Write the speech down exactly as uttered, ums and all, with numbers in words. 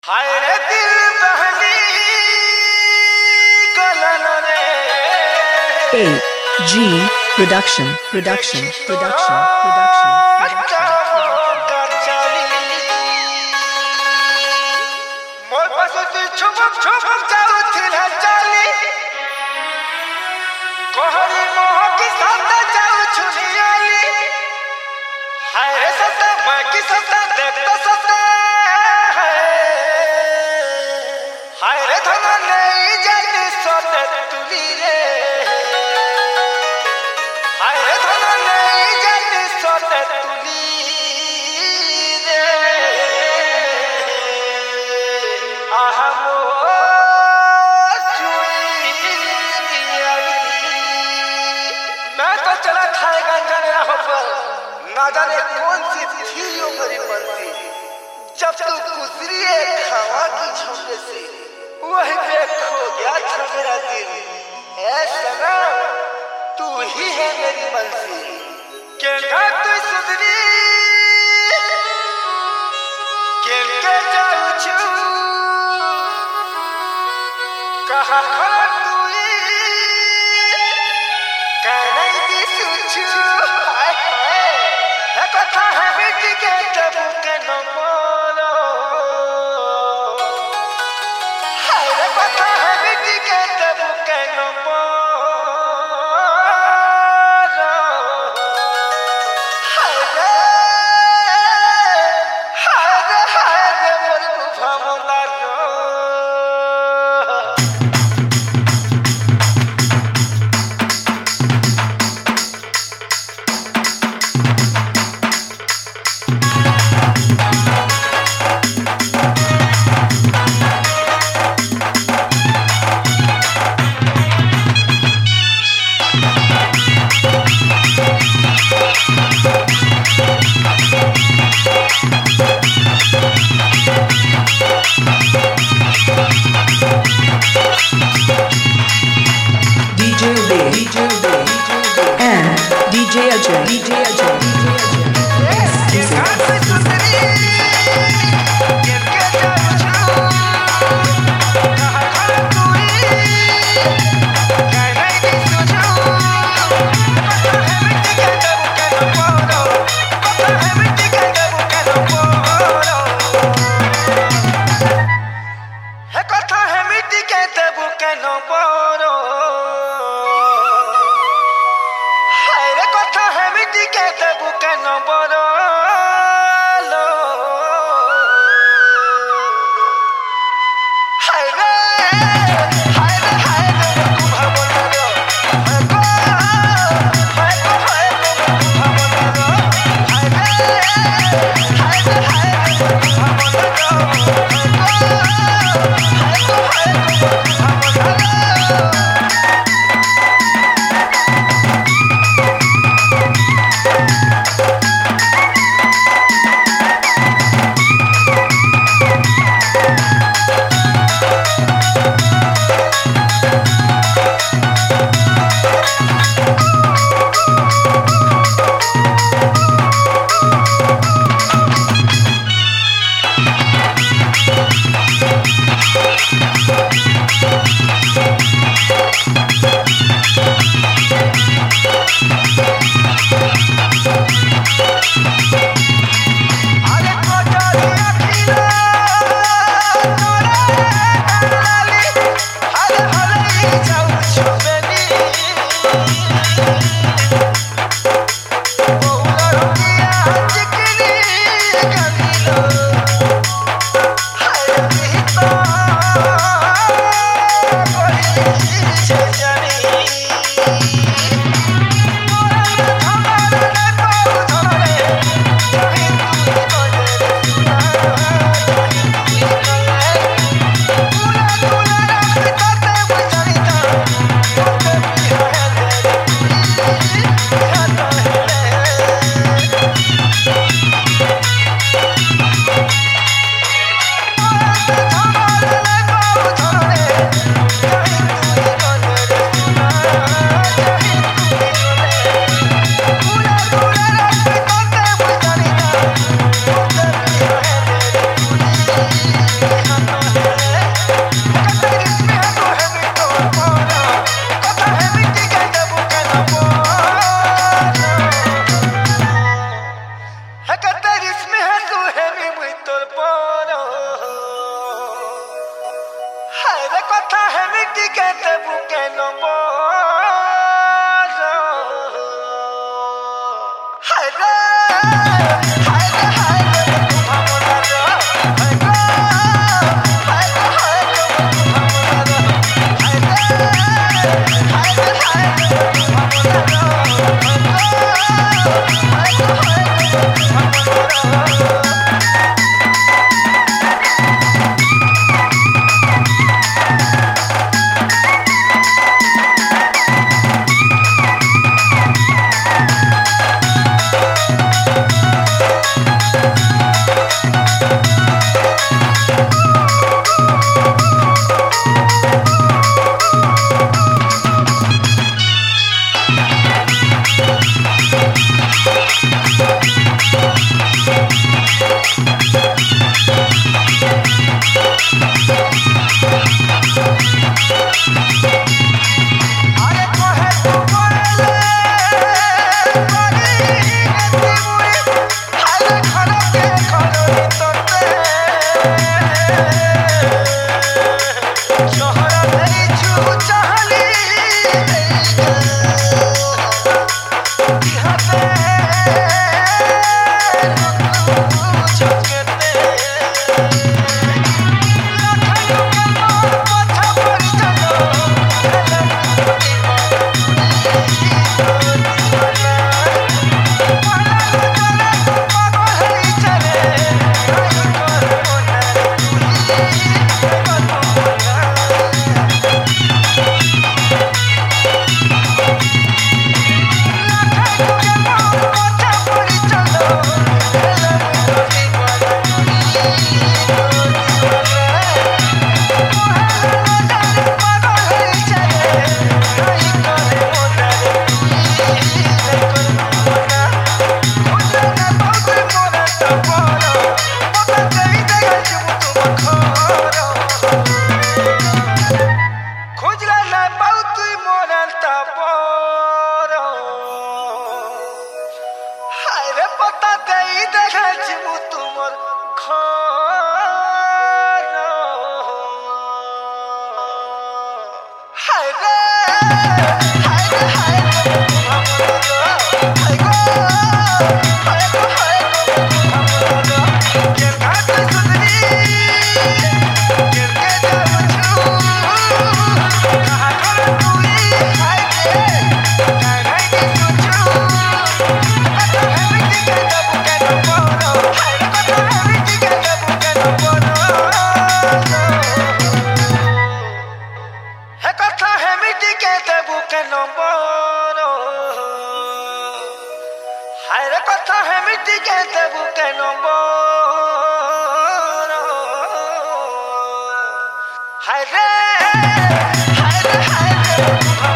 हाय रे दिल बहनी गलन रे A G Production Production Production Production मोर पसुती छुपक छुपक जाउथिल चाली कोहरी मोह की साथ जाउ छुनियाली हाय रे सता मैं की सता देखता सता हाय रे धना नहीं जाने सोते तुली रे हाय रे धना नहीं जाने सोते तुली रे आहा मोर चुई दियाली मैं तो चला खाएगा जाने रहा पर ना जाने कौन सी थी यो मेरी बनती जब तू गुजरी है खावा की झोंके से वही देखो गया था मेरा दिल ऐ सनम तू ही है मेरी मंजिल के ना तू सुधरी के के जाऊं छू कहा खड़ा तू कहने दी सुचू हाय हाय है कथा है बेटी के तबू के नमो D J Ubay D J Ubay and D J Ajay D J Ajay D J Ajay Oh কথা হেমিটি কেতে বুকে নব হায় রে হায় রে হায় রে ভাবনা রে হায় গো হায় রে হায় রে ভাবনা রে হায় রে হায় রে হায় রে ভাবনা রে হায় গো হায় রে হায় রে ভাবনা রে Hi,